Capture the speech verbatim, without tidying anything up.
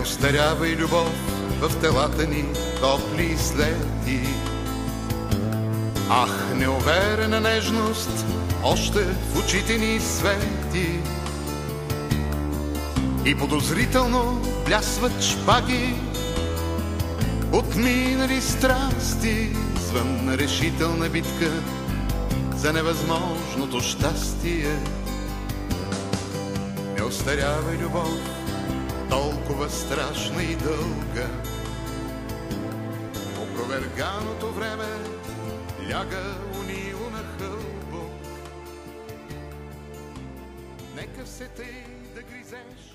остарявай любов в телата ни топли следи. Ах, неуверена нежност още в очите ни свети и подозрително блясват шпаги от минали страсти, звън решителна битка за невъзможното щастие. Не остарявай любов, толкова страшна и дълга, опроверганото време ляга унило на хълбок. Нека се тъй да гризеш